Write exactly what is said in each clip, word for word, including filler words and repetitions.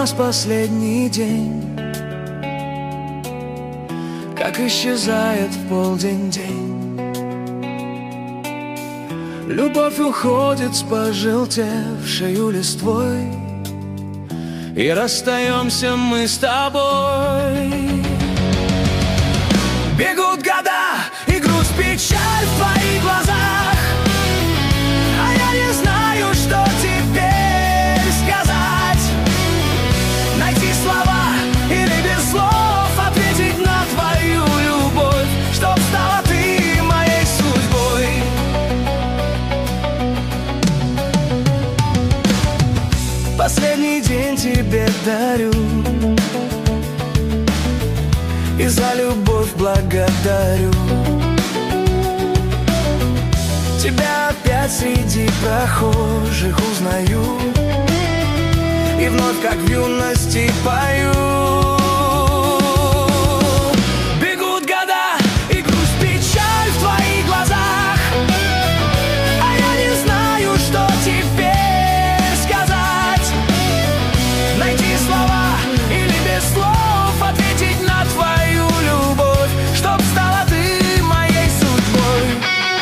нас последний день, как исчезает в полдень день. Любовь уходит с пожелтевшею листвой, и расстаемся мы с тобой. Бегут года, и грусть, печаль в твоих глазах, а я не знаю, что теперь сказать. Найти слова или без слов ответить на твою любовь, чтоб стала ты моей судьбой. Последний день тебе дарю, и за любовь благодарю. Тебя опять среди прохожих узнаю, и вновь, как в юности, пою. Бегут года, и грусть, печаль в твоих глазах, а я не знаю, что теперь сказать. Найти слова или без слов ответить на твою любовь, чтоб стала ты моей судьбой.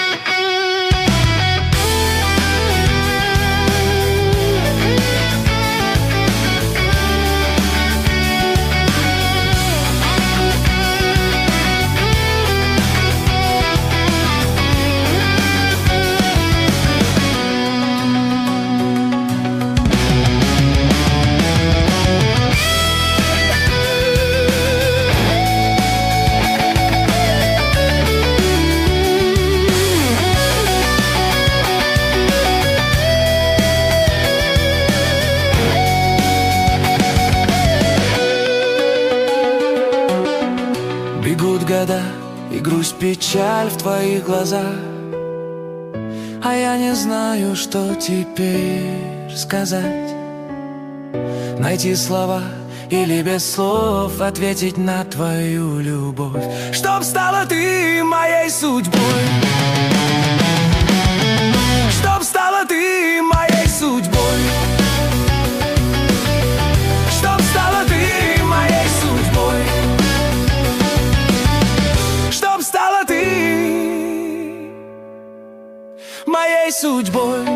Бегут года, и грусть, печаль в твоих глазах, а я не знаю, что теперь сказать. Найти слова или без слов ответить на твою любовь, чтоб стала ты моей судьбой. Чтоб стала ты моей судьбой. Чтоб стала ты моей судьбой. Чтоб стала ты моей судьбой.